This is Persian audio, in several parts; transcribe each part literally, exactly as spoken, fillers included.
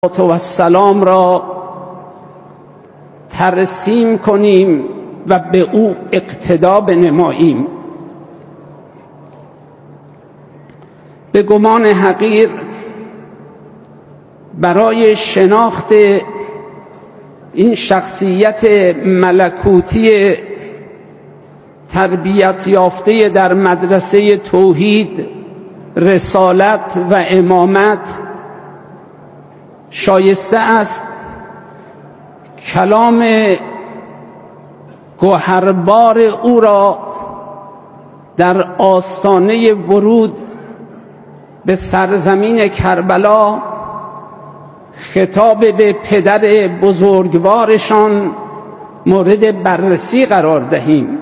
و السلام را ترسیم کنیم و به او اقتدا بنماییم. به گمان حقیر برای شناخت این شخصیت ملکوتی تربیت یافته در مدرسه توحید، رسالت و امامت شایسته است کلام گوهربار او را در آستانه ورود به سرزمین کربلا خطاب به پدر بزرگوارشان مورد بررسی قرار دهیم.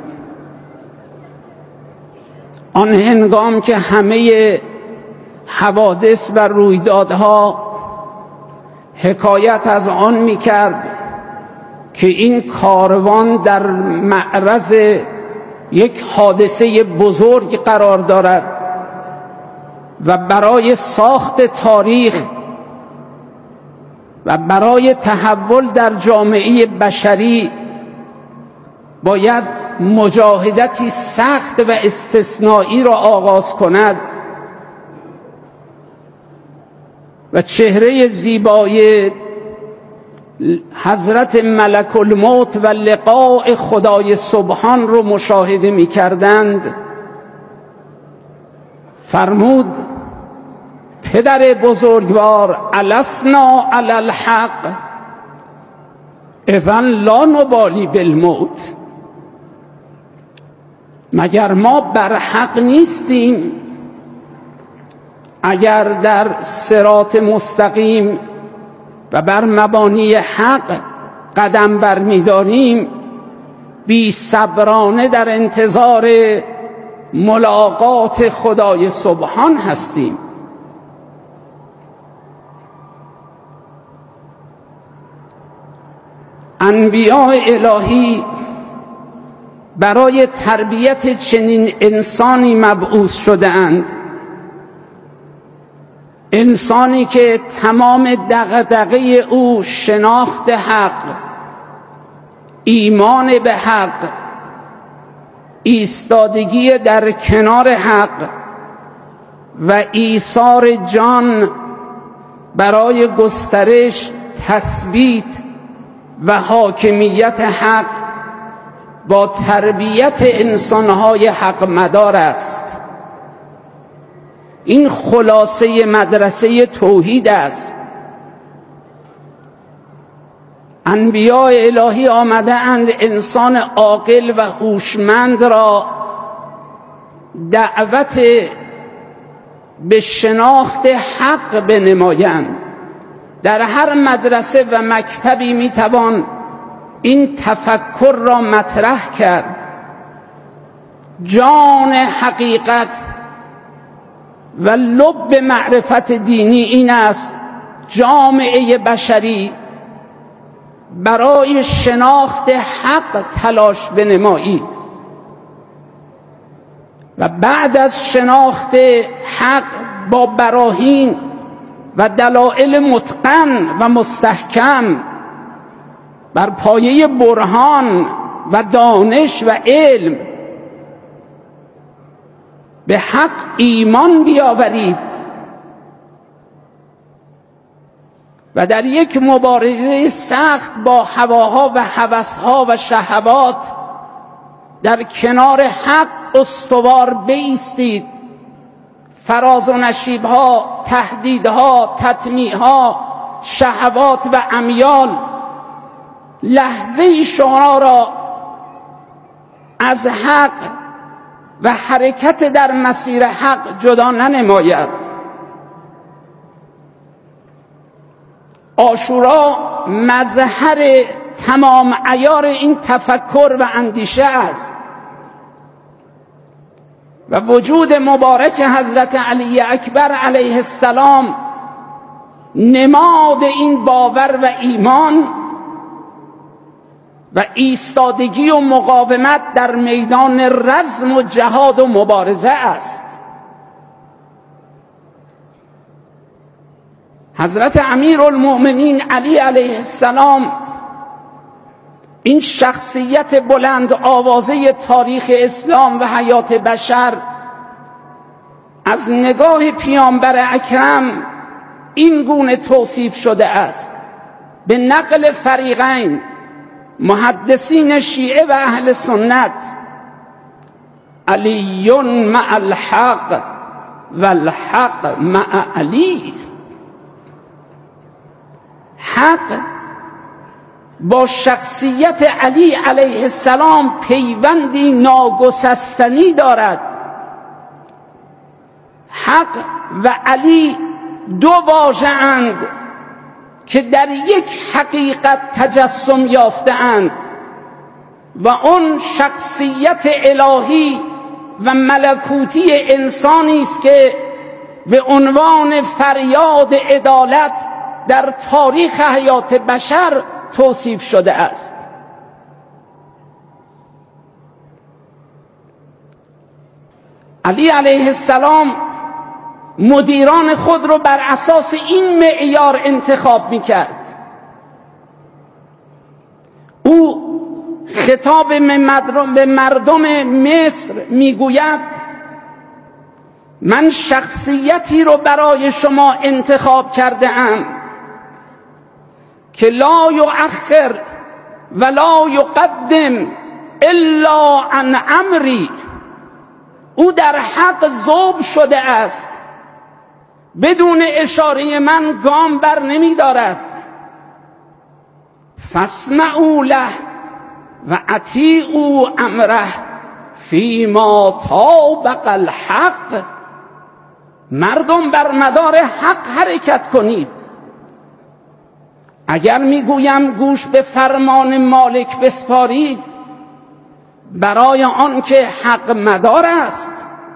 آن هنگام که همه حوادث و رویدادها حکایت از آن می‌کرد که این کاروان در معرض یک حادثه بزرگ قرار دارد و برای ساخت تاریخ و برای تحول در جامعه بشری باید مجاهدتی سخت و استثنایی را آغاز کند و چهره زیبای حضرت ملک الموت و لقاء خدای سبحان رو مشاهده می کردند، فرمود پدر بزرگوار السنا علی الحق اذن لا نبالی بالموت، مگر ما بر حق نیستیم؟ اگر در صراط مستقیم و بر مبانی حق قدم برمی‌داریم، بی صبرانه در انتظار ملاقات خدای سبحان هستیم. انبیاء الهی برای تربیت چنین انسانی مبعوث شده اند، انسانی که تمام دغدغه او شناخت حق، ایمان به حق، ایستادگی در کنار حق و ایثار جان برای گسترش، تثبیت و حاکمیت حق با تربیت انسانهای حق مدار است. این خلاصه مدرسه توحید است. انبیاء الهی آمده اند انسان عاقل و هوشمند را دعوت به شناخت حق بنمایند. در هر مدرسه و مکتبی میتوان این تفکر را مطرح کرد. جان حقیقت و لب معرفت دینی این است جامعه بشری برای شناخت حق تلاش بنمایید و بعد از شناخت حق با براهین و دلایل متقن و مستحکم بر پایه برهان و دانش و علم به حق ایمان بیاورید و در یک مبارزه سخت با هواها و هوسها و شهوات در کنار حق استوار بایستید. فراز و نشیبها، تهدیدها، تطمیعها، شهوات و امیال لحظه شما را از حق و حرکت در مسیر حق جدا ننماید. عاشورا مظهر تمام عیار این تفکر و اندیشه است و وجود مبارک حضرت علی اکبر علیه السلام نماد این باور و ایمان و ایستادگی و مقاومت در میدان رزم و جهاد و مبارزه است. حضرت امیرالمؤمنین علی علیه السلام، این شخصیت بلند آوازه تاریخ اسلام و حیات بشر، از نگاه پیامبر اکرم این گونه توصیف شده است به نقل فریقین، محدثین شیعه و اهل سنت: علی مع الحق و الحق مع علی. حق با شخصیت علی علیه السلام پیوندی ناگسستنی دارد. حق و علی دو واژه‌اند که در یک حقیقت تجسم یافته‌اند و آن شخصیت الهی و ملکوتی انسانی است که به عنوان فریاد عدالت در تاریخ حیات بشر توصیف شده است. علی علیه السلام مدیران خود رو بر اساس این معیار انتخاب میکرد. او خطاب به مردم مصر میگوید: من شخصیتی رو برای شما انتخاب کرده ام که لا یؤخر ولا یقدم الا عن امری. او در حق ذوب شده است، بدون اشاره من گام بر نمی دارد. فاسمعوا له و اطیعوا امره فیما طابق الحق. مردم بر مدار حق حرکت کنید. اگر میگویم گوش به فرمان مالک بسپارید، برای آن که حق مدار است،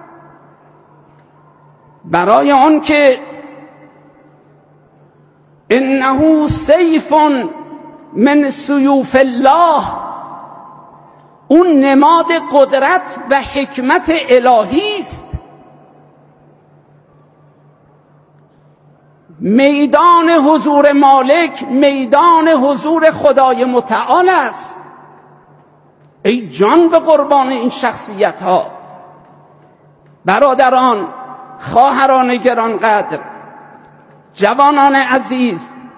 برای آن که انه سیف من سیوف الله، اون نماد قدرت و حکمت الهی است. میدان حضور مالک میدان حضور خدای متعال است. ای جان به قربان این شخصیت ها. برادران، خواهران گرانقدر، جوانان عزیز،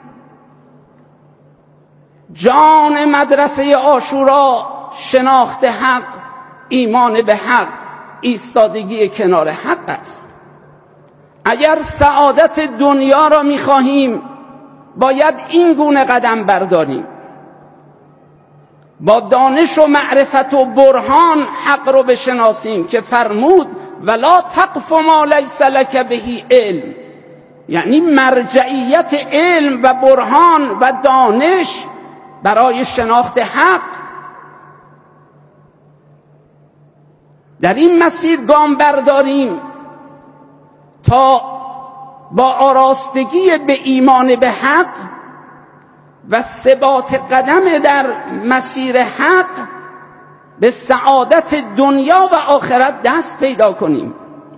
جان مدرسه عاشورا شناخت حق، ایمان به حق، ایستادگی کنار حق است. اگر سعادت دنیا را می‌خواهیم باید این گونه قدم برداریم: با دانش و معرفت و برهان حق رو بشناسیم که فرمود ولا تقف ما لیس لک به علم. یعنی مرجعیت علم و برهان و دانش برای شناخت حق. در این مسیر گام برداریم تا با آراستگی به ایمان به حق و ثبات قدم در مسیر حق به سعادت دنیا و آخرت دست پیدا کنیم.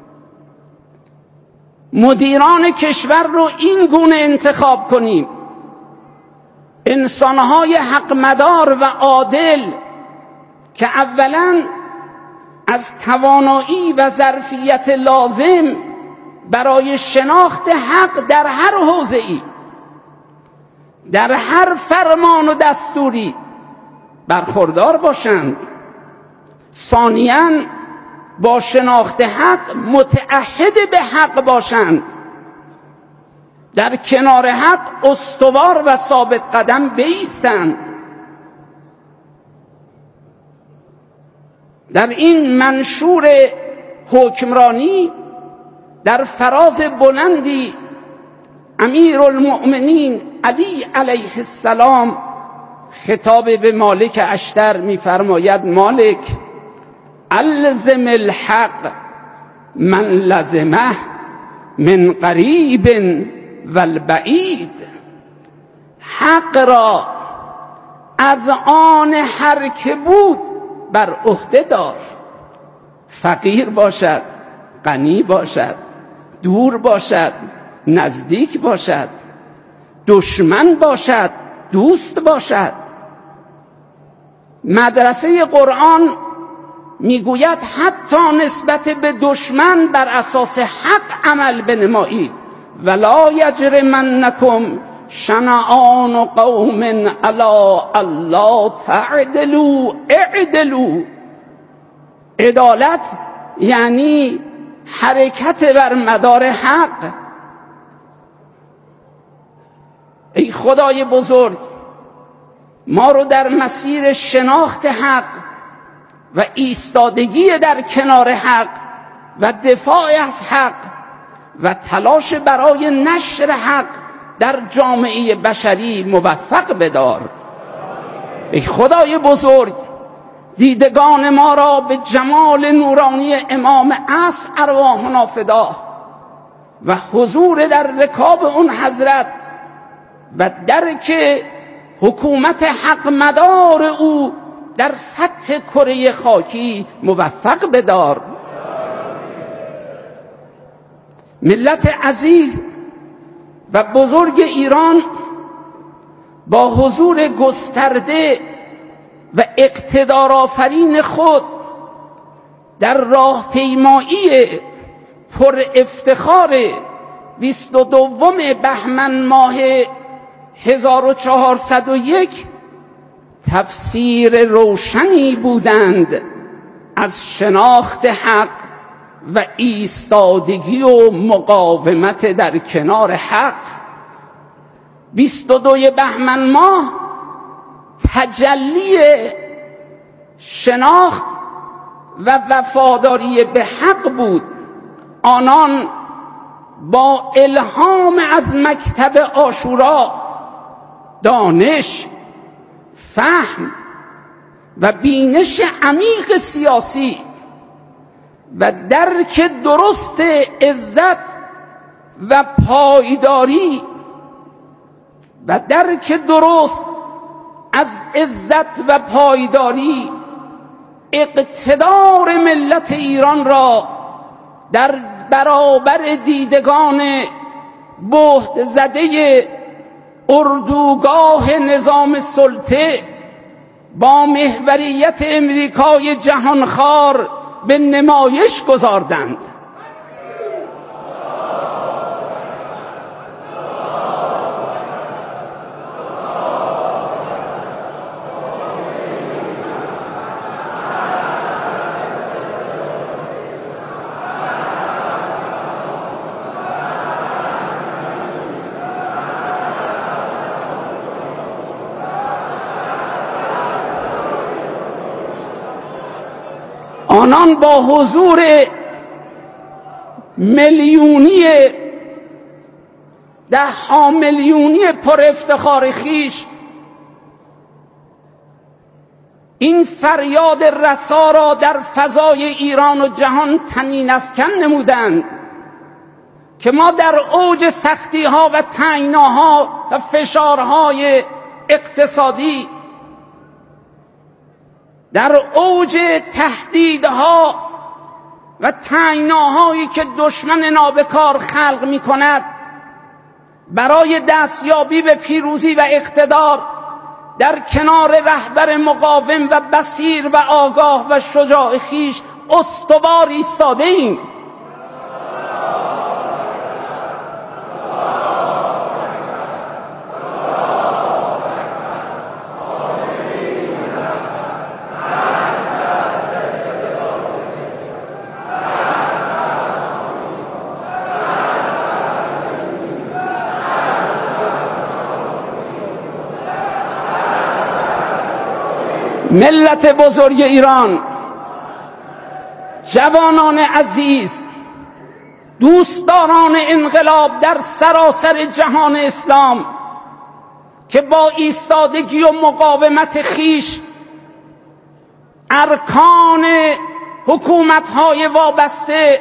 مدیران کشور رو این گونه انتخاب کنیم: انسانهای حق مدار و عادل که اولاً از توانایی و ظرفیت لازم برای شناخت حق در هر حوزه‌ای، در هر فرمان و دستوری برخوردار باشند. ثانیاً با شناخت حق متعهد به حق باشند، در کنار حق استوار و ثابت قدم بایستند. در این منشور حکمرانی در فراز بلندی امیرالمؤمنین علی علیه السلام خطاب به مالک اشتر می‌فرماید: مالک، الزم الحق من لزمه من قریب و البعید. حق را از آن هر که بود بر عهده دار، فقیر باشد، غنی باشد، دور باشد، نزدیک باشد. دشمن باشد، دوست باشد. مدرسه قرآن میگوید حتی نسبت به دشمن بر اساس حق عمل بنمایید. ولا یجرمنکم شنآن قوم علی الا تعدلوا اعدلوا. عدالت یعنی حرکت بر مدار حق. ای خدای بزرگ، ما رو در مسیر شناخت حق و ایستادگی در کنار حق و دفاع از حق و تلاش برای نشر حق در جامعه بشری موفق بدار. ای خدای بزرگ، دیدگان ما را به جمال نورانی امام عصر ارواحنا فدا و حضور در رکاب اون حضرت و درک حکومت حق مدار او در سطح کره خاکی موفق بدار. ملت عزیز و بزرگ ایران با حضور گسترده و اقتدارآفرین خود در راهپیمایی پر افتخار بیست و دوم بهمن ماه هزار و چهارصد و یک تفسیر روشنی بودند از شناخت حق و ایستادگی و مقاومت در کنار حق. بیست و دوم بهمن ماه تجلی شناخت و وفاداری به حق بود. آنان با الهام از مکتب عاشورا دانش، فهم و بینش عمیق سیاسی و درک درست عزت و پایداری و درک درست از عزت و پایداری اقتدار ملت ایران را در برابر دیدگان بهت زده اردوگاه نظام سلطه با محوریت امریکای جهانخوار به نمایش گذاردند. آنان با حضور میلیونی ده ها میلیونی پر افتخار خیش این فریاد رسا را در فضای ایران و جهان طنین افکن نمودند که ما در اوج سختی ها و تنگناها و فشارهای اقتصادی، در اوج تهدیدها و تنگناهایی که دشمن نابکار خلق می کند، برای دستیابی به پیروزی و اقتدار در کنار رهبر مقاوم و بصیر و آگاه و شجاع خویش استوار ایستاده ایم. ملت بزرگ ایران، جوانان عزیز، دوستداران انقلاب در سراسر جهان اسلام که با ایستادگی و مقاومت خیش ارکان حکومت‌های وابسته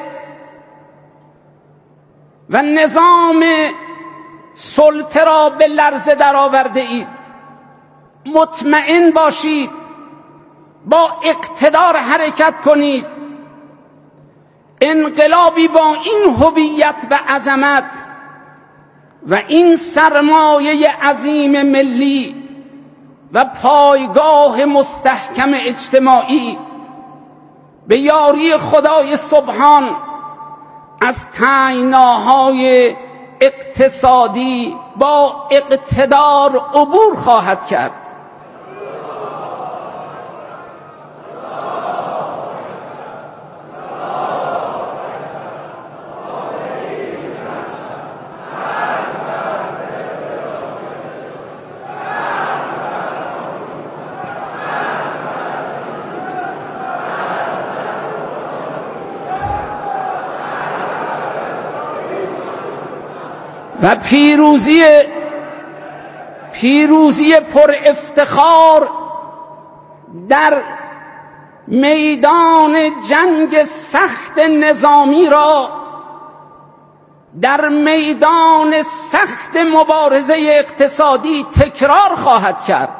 و نظام سلطه را به لرزه درآورده اید. مطمئن باشید، با اقتدار حرکت کنید. انقلابی با این هویت و عظمت و این سرمایه عظیم ملی و پایگاه مستحکم اجتماعی به یاری خدای سبحان از تنگناهای اقتصادی با اقتدار عبور خواهد کرد. و پیروزی پیروزی پر افتخار در میدان جنگ سخت نظامی را در میدان سخت مبارزه اقتصادی تکرار خواهد کرد.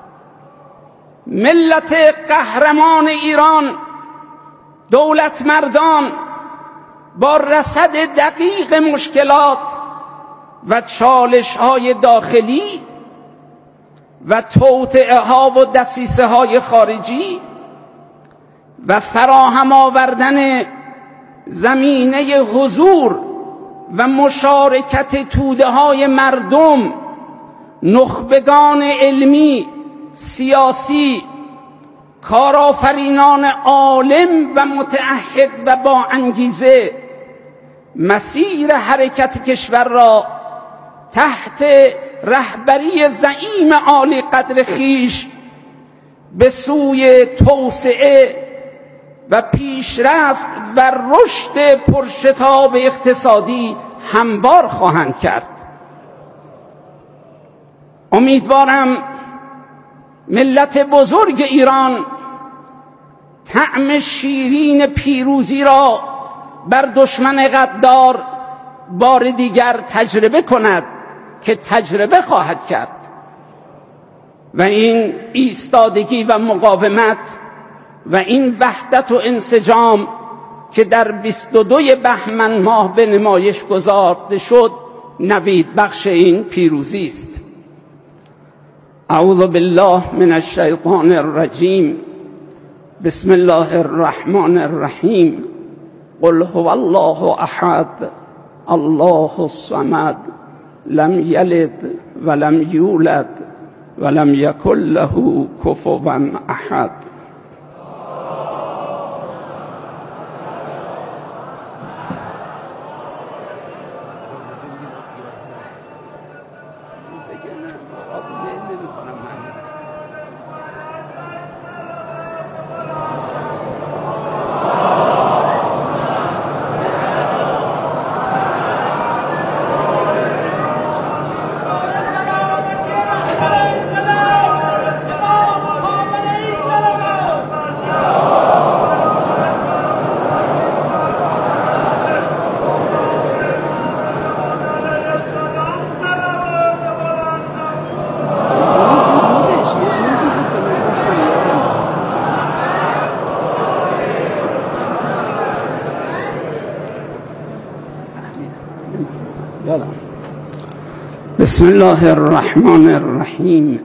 ملت قهرمان ایران، دولت مردان، با رصد دقیق مشکلات و چالش های داخلی و توطئه ها و دسیسه های خارجی و فراهم آوردن زمینه حضور و مشارکت توده های مردم، نخبگان علمی، سیاسی، کارآفرینان عالم و متعهد و با انگیزه، مسیر حرکت کشور را تحت رهبری زعیم عالی قدر خیش به سوی توسعه و پیشرفت و رشد پرشتاب اقتصادی هموار خواهند کرد. امیدوارم ملت بزرگ ایران طعم شیرین پیروزی را بر دشمن غدار بار دیگر تجربه کند که تجربه خواهد کرد و این ایستادگی و مقاومت و این وحدت و انسجام که در بیست و دو بهمن ماه به نمایش گذاشته شد نوید بخش این پیروزی است. اعوذ بالله من الشیطان الرجیم. بسم الله الرحمن الرحیم. قل هو الله احد الله الصمد لم یلد ولم یولد ولم یکن له کفوا احد. بسم الله الرحمن الرحیم.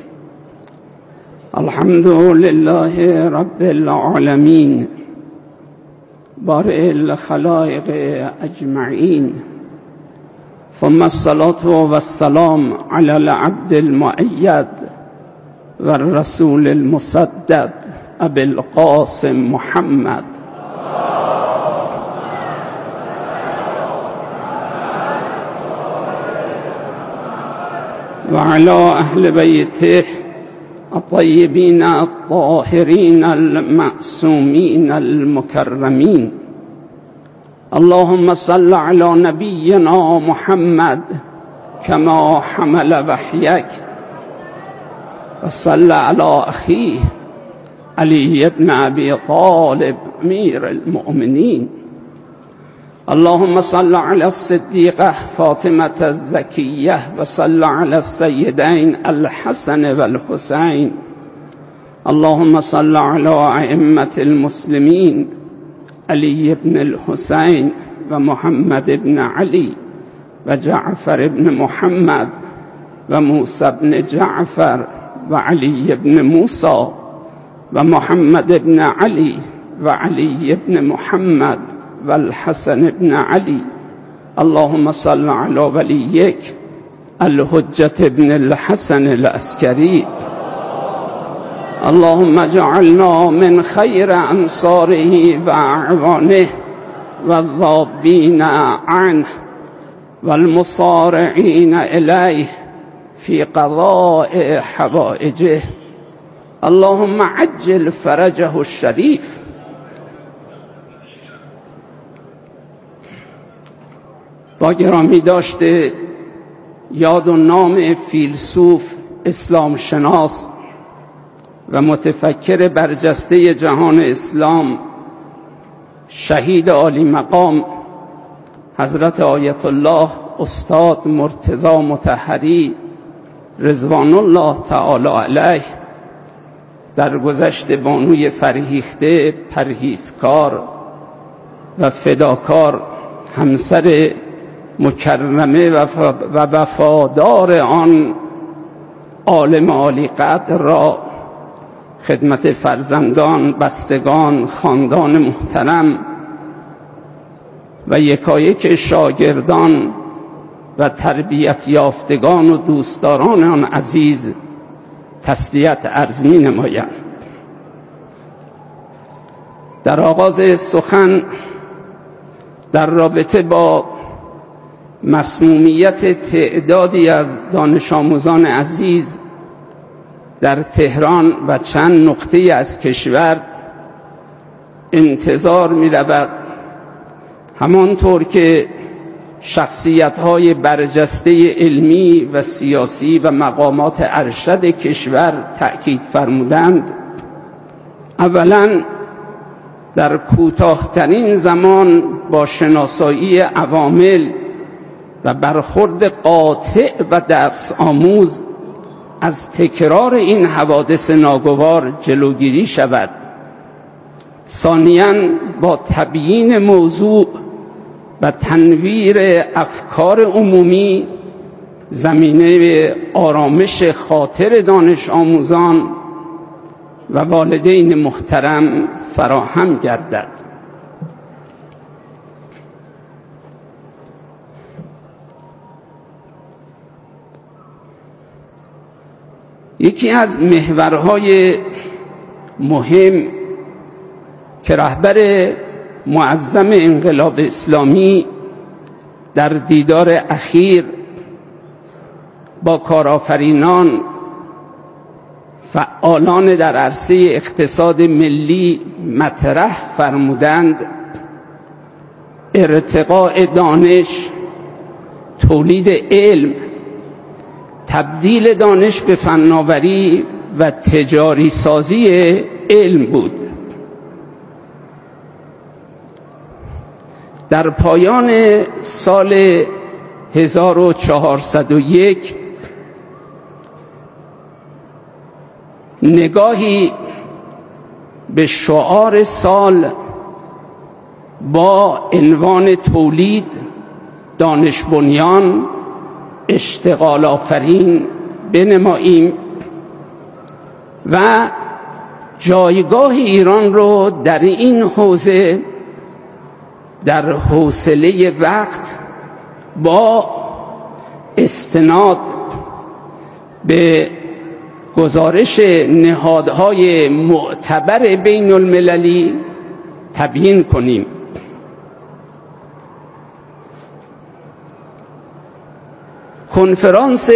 الحمد لله رب العالمین بارئ الخلائق اجمعین، ثم الصلاة والسلام على العبد المؤید و الرسول المسدد ابی القاسم محمد وعلى أهل بيته الطيبين الطاهرين المعصومين المكرمين. اللهم صل على نبينا محمد كما حمل وحيك، وصل على أخيه علي بن أبي طالب أمير المؤمنين. اللهم صل على الصديقة فاطمة الزكية، وصل على السيدين الحسن والحسين. اللهم صل على أئمة المسلمين علي بن الحسين ومحمد بن علي و جعفر ابن محمد و موسی ابن جعفر و علی ابن موسی و محمد ابن علی و علی ابن محمد و الحسن ابن علی. اللهم صل علی ولیک الحجة ابن الحسن العسکری. اللهم اجعلنا من خیر انصاره و اعوانه و الذابین عنه و المصارعین الیه فی قضاء حوائجه. اللهم عجل فرجه الشریف. با گرامی داشته یاد و نام فیلسوف، اسلام شناس و متفکر برجسته جهان اسلام، شهید عالی مقام حضرت آیت الله استاد مرتضی مطهری رضوان الله تعالی علیه، در گذشت بانوی فرهیخته، پرهیزکار و فداکار، همسر مکرمه و وفادار آن عالم عالی قدر را خدمت فرزندان، بستگان، خاندان محترم و یکایک شاگردان و تربیت یافتگان و دوستداران آن عزیز تسلیت عرض می نمایم. در آغاز سخن در رابطه با مسمومیت تعدادی از دانش آموزان عزیز در تهران و چند نقطه از کشور انتظار می رود همانطور که شخصیت‌های برجسته علمی و سیاسی و مقامات ارشد کشور تأکید فرمودند، اولاً در کوتاه‌ترین زمان با شناسایی عوامل و برخورد قاطع و درس آموز از تکرار این حوادث ناگوار جلوگیری شود. ثانیاً با تبیین موضوع و تنویر افکار عمومی زمینه آرامش خاطر دانش آموزان و والدین محترم فراهم گردد. یکی از محورهای مهم که رهبر معظم انقلاب اسلامی در دیدار اخیر با کارآفرینان، فعالان در عرصه اقتصاد ملی مطرح فرمودند، ارتقاء دانش، تولید علم، تبدیل دانش به فناوری و تجاری سازی علم بود. در پایان سال هزار و چهارصد و یک نگاهی به شعار سال با عنوان تولید، دانش بنیان، اشتغال آفرین بنماییم و جایگاه ایران رو در این حوزه در حوصله وقت با استناد به گزارش نهادهای معتبر بین المللی تبیین کنیم. کنفرانس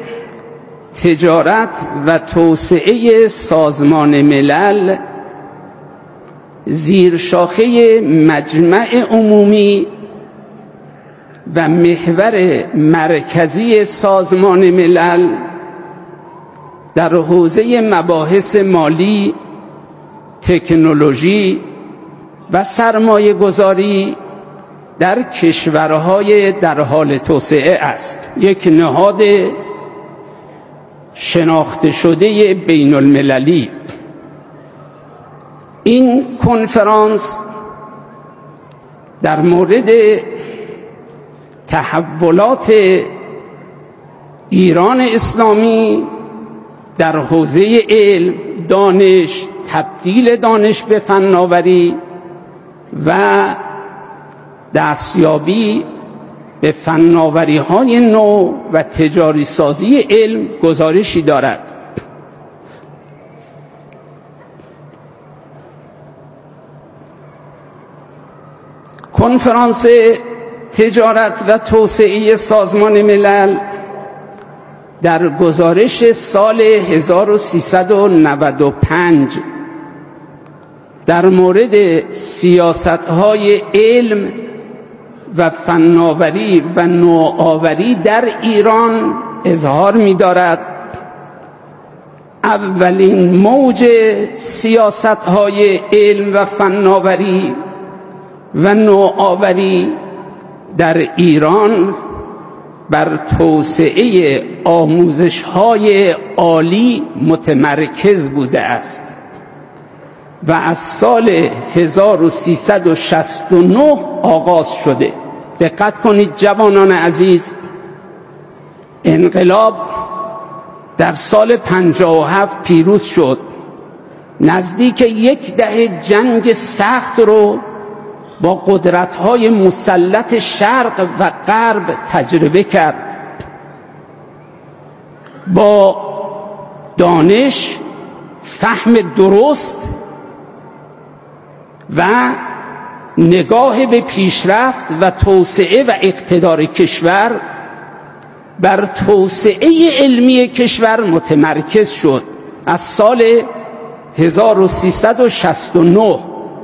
تجارت و توسعه سازمان ملل زیر شاخه مجمع عمومی و محور مرکزی سازمان ملل در حوزه مباحث مالی، تکنولوژی و سرمایه گذاری در کشورهای در حال توسعه است. یک نهاد شناخته شده بین المللی. این کنفرانس در مورد تحولات ایران اسلامی در حوزه علم، دانش، تبدیل دانش به فناوری و دستیابی به فناوری‌های نو و تجاری سازی علم گزارشی دارد. کنفرانس تجارت و توسعه سازمان ملل در گزارش سال هزار و سیصد و نود و پنج در مورد سیاست‌های علم و فناوری و نوآوری در ایران اظهار می‌دارد اولین موج سیاست‌های علم و فناوری و نوآوری در ایران بر توسعه آموزش‌های عالی متمرکز بوده است و از سال هزار و سیصد و شصت و نه آغاز شده. دقت کنید جوانان عزیز، انقلاب در سال پنجاه و هفت پیروز شد، نزدیک یک دهه جنگ سخت رو با قدرت‌های مسلط شرق و غرب تجربه کرد. با دانش، فهم درست و نگاه به پیشرفت و توسعه و اقتدار کشور بر توسعه علمی کشور متمرکز شد. از سال هزار و سیصد و شصت و نه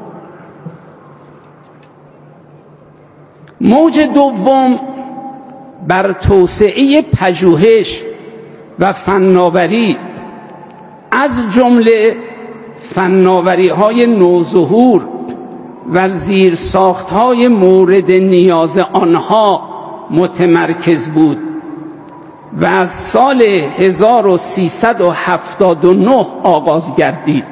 موج دوم بر توسعه پژوهش و فناوری از جمله فناوری‌های نوظهور و زیرساخت‌های مورد نیاز آنها متمرکز بود و از سال هزار و سیصد و هفتاد و نه آغاز گردید.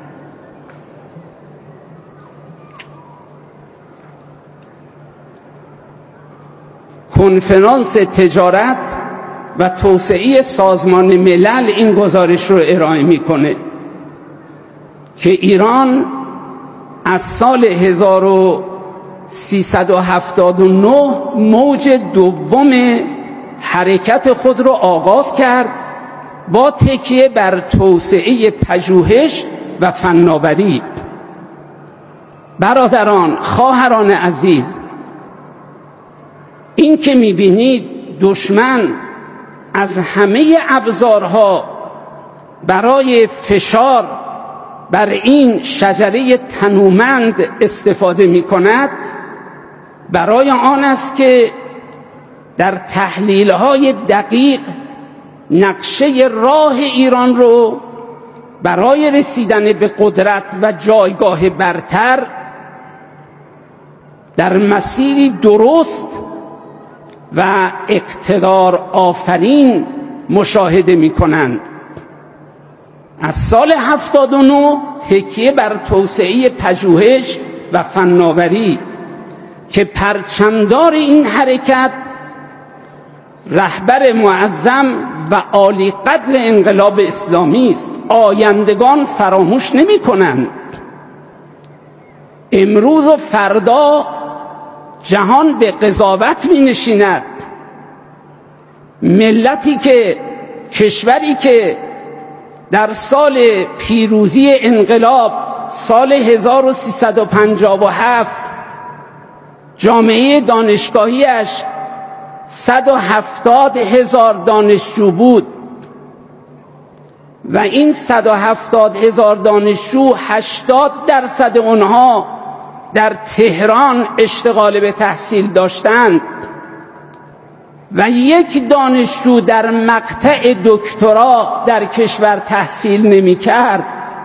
کنفرانس تجارت و توسعه سازمان ملل این گزارش رو ارائه میکنه که ایران از سال هزار و سیصد و هفتاد و نه موج دوم حرکت خود را آغاز کرد با تکیه بر توسعه پژوهش و فناوری. برادران، خواهران عزیز، این که می‌بینید دشمن از همه ابزارها برای فشار بر این شجره تنومند استفاده می‌کند، برای آن است که در تحلیل‌های دقیق نقشه راه ایران رو برای رسیدن به قدرت و جایگاه برتر در مسیری درست و اقتدار آفرین مشاهده می کنند. از سال هفتاد و نه تکیه بر توسعه پژوهش و فناوری که پرچمدار این حرکت رهبر معظم و عالی قدر انقلاب اسلامی است، آیندگان فراموش نمی کنند. امروز و فردا جهان به قضاوت می نشیند. ملتی که، کشوری که در سال پیروزی انقلاب سال هزار و سیصد و پنجاه و هفت جامعه دانشگاهیش صد و هفتاد هزار دانشجو بود و این صد و هفتاد هزار دانشجو هشتاد درصد اونها در تهران اشتغال به تحصیل داشتند و یک دانشجو در مقطع دکترا در کشور تحصیل نمی کرد.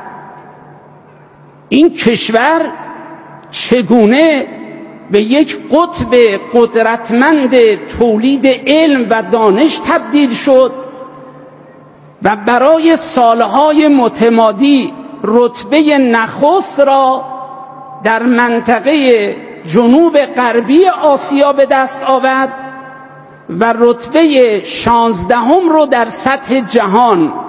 این کشور چگونه به یک قطب قدرتمند تولید علم و دانش تبدیل شد و برای سالهای متمادی رتبه نخست را در منطقه جنوب غربی آسیا به دست آورد و رتبه شانزدهم رو در سطح جهان